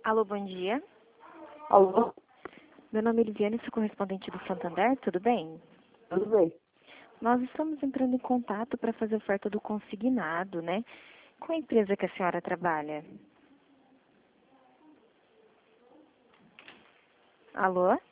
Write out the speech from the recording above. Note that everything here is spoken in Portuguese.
Alô, bom dia. Alô? Meu nome é Eliviane, sou correspondente do Santander, tudo bem? Tudo bem. Nós estamos entrando em contato para fazer oferta do consignado, né? Qual a empresa que a senhora trabalha? Alô?